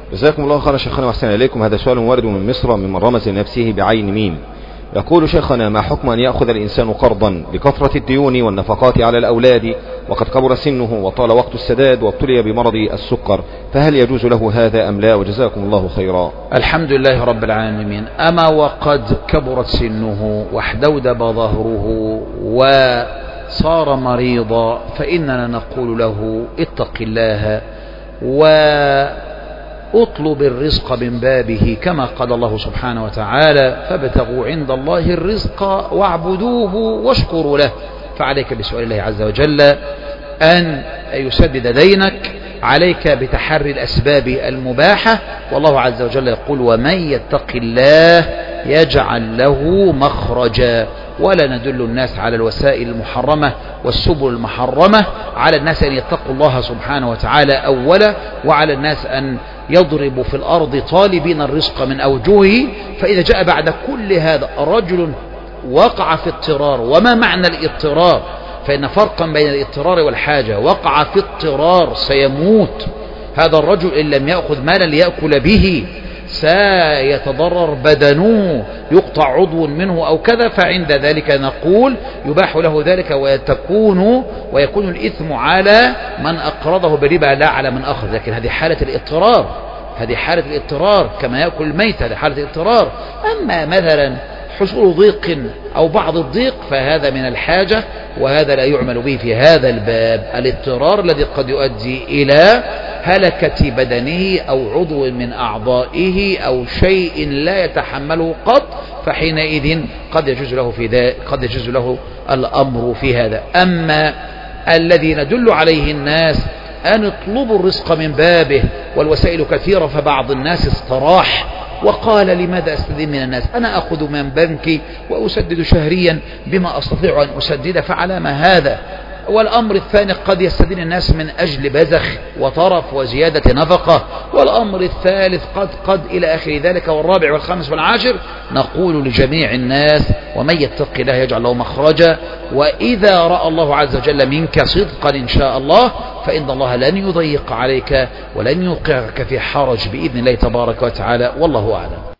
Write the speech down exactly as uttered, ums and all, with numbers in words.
جزاكم الله خيرا شيخنا وأحسن إليكم. هذا سؤال وارد من مصر ممن رمز لنفسه بعين ميم. يقول شيخنا: ما حكم أن يأخذ الإنسان قرضا لكثرة الديون والنفقات على الأولاد وقد كبر سنه وطال وقت السداد وابتلي بمرض السكر، فهل يجوز له هذا أم لا؟ وجزاكم الله خيرا. الحمد لله رب العالمين. أما وقد كبرت سنه واحدودب ظهره وصار مريضا فإننا نقول له اتق الله واطلب الرزق من بابه كما قال الله سبحانه وتعالى: فابتغوا عند الله الرزق واعبدوه واشكروا له. فعليك بسؤال الله عز وجل أن يسدد دينك، عليك بتحري الأسباب المباحة، والله عز وجل يقول: ومن يتق الله يجعل له مخرجا. ولا ندل الناس على الوسائل المحرمة والسبل المحرمة، على الناس أن يتقوا الله سبحانه وتعالى أولا، وعلى الناس أن يضربوا في الأرض طالبين الرزق من أوجهه. فإذا جاء بعد كل هذا رجل وقع في اضطرار، وما معنى الاضطرار؟ فإن فرقا بين الاضطرار والحاجة. وقع في اضطرار سيموت هذا الرجل إن لم يأخذ مالا ليأكل به، سيتضرر بدنه، يقطع عضو منه أو كذا، فعند ذلك نقول يباح له ذلك، وتكون ويكون الإثم على من أقرضه بربا لا على من أخذ. لكن هذه حالة الاضطرار، هذه حالة الاضطرار كما يأكل الميت، هذه حالة الاضطرار. أما مثلا حصول ضيق أو بعض الضيق فهذا من الحاجة، وهذا لا يعمل به في هذا الباب. الاضطرار الذي قد يؤدي إلى هلكة بدنه أو عضو من أعضائه أو شيء لا يتحمله قط، فحينئذ قد يجوز له في ذا قد يجوز له الأمر في هذا. أما الذي ندل عليه الناس أن يطلبوا الرزق من بابه والوسائل كثيرة، فبعض الناس استراح وقال: لماذا أستدين من الناس؟ أنا أخذ من بنكي وأسدد شهريا بما أستطيع أن أسدد، فعلى ما هذا؟ والأمر الثاني قد يستدين الناس من أجل بذخ وطرف وزيادة نفقة. والأمر الثالث قد قد إلى آخر ذلك. والرابع والخامس والعاشر نقول لجميع الناس: ومن يتق الله يجعل له مخرجا. وإذا رأى الله عز وجل منك صدقا إن شاء الله فإن الله لن يضيق عليك ولن يوقعك في حرج بإذن الله تبارك وتعالى، والله أعلم.